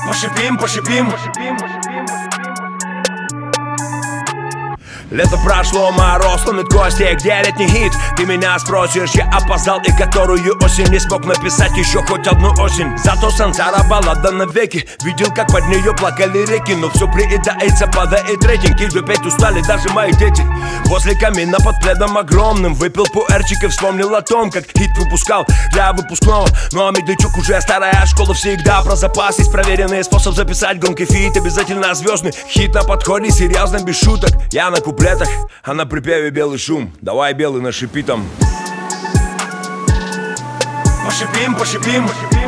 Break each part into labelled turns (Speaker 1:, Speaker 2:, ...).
Speaker 1: Пошипим, пошипим. Лето прошло, мороз ломит кости. Где летний хит? Ты меня спросишь, я опоздал. И которую осень не смог написать еще хоть одну осень. Зато Сансара баллада навеки. Видел, как под нее плакали реки. Но все приедается, падает рейтинг. И опять устали даже мои дети. Возле камина под пледом огромным выпил пуэрчик и вспомнил о том, как хит выпускал для выпускного. Ну а Медведчук уже старая школа. Всегда про запас есть проверенный способ записать громкий фит. Обязательно звездный хит на подходе, серьезно, без шуток. Я на куплетах, а на припеве белый шум. Давай, белый, нашипи там. Пошипим, пошипим.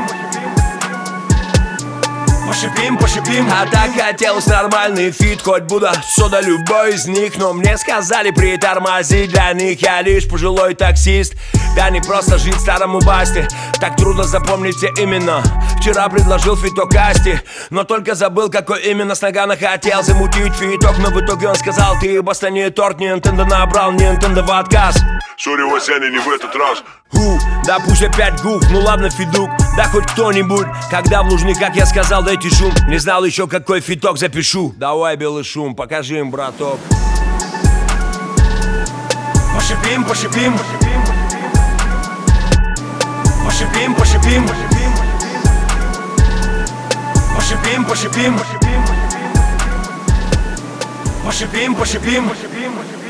Speaker 1: Пошипим, пошипим. А так хотелось нормальный фит, хоть Будда, сода, любой из них. Но мне сказали притормозить, для них я лишь пожилой таксист. Да не просто жить старому басте, так трудно запомнить все именно. Вчера предложил фиток Асти, но только забыл, какой именно. С Нагана хотел замутить фиток, но в итоге он сказал: ты баста не торт, не Nintendo набрал, не Nintendo в отказ.
Speaker 2: Сори, Васяня, не в этот раз.
Speaker 1: Да пусть опять гуф, ну ладно, фидук, да хоть кто-нибудь. Когда в Лужниках я сказал: дайте шум, не знал еще, какой фиток запишу. Давай, белый шум, покажи им, браток. Пошипим, пошипим. Пошипим, пошипим. Пошипим, пошипим. Пошипим, пошипим.